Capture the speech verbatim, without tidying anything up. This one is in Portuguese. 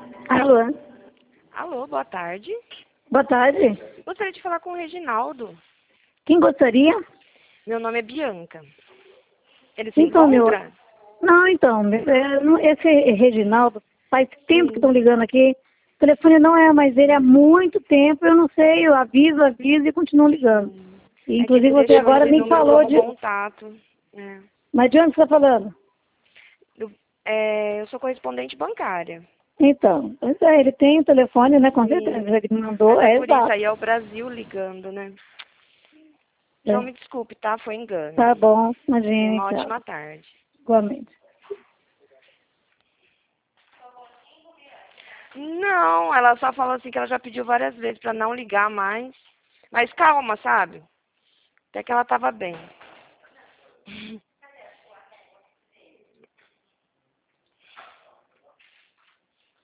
Alô? Alô, boa tarde. Boa tarde. Gostaria de falar com o Reginaldo. Quem gostaria? Meu nome é Bianca. Ele se Então, meu... encontra? Não, então, é, não- esse Reginaldo, faz tempo que estão Sim. ligando aqui. O telefone não é mais dele há muito tempo, eu não sei, eu aviso, aviso e continuo ligando. Hum. E, É que inclusive ele você deixou agora esse me número falou como de... contato. É. Mas de onde você está falando? Eu, é, eu sou correspondente bancária. Então, pois é, ele tem o telefone, né, com certeza, Sim. ele me Mas mandou, é é por isso, exato. aí é o Brasil ligando, né? Então É. me desculpe, tá? Foi engano. Tá bom, Tenha imagine, uma tchau. ótima tarde. Igualmente. Não, ela só falou assim que ela já pediu várias vezes pra não ligar mais. Mas calma, sabe? Até que ela tava bem.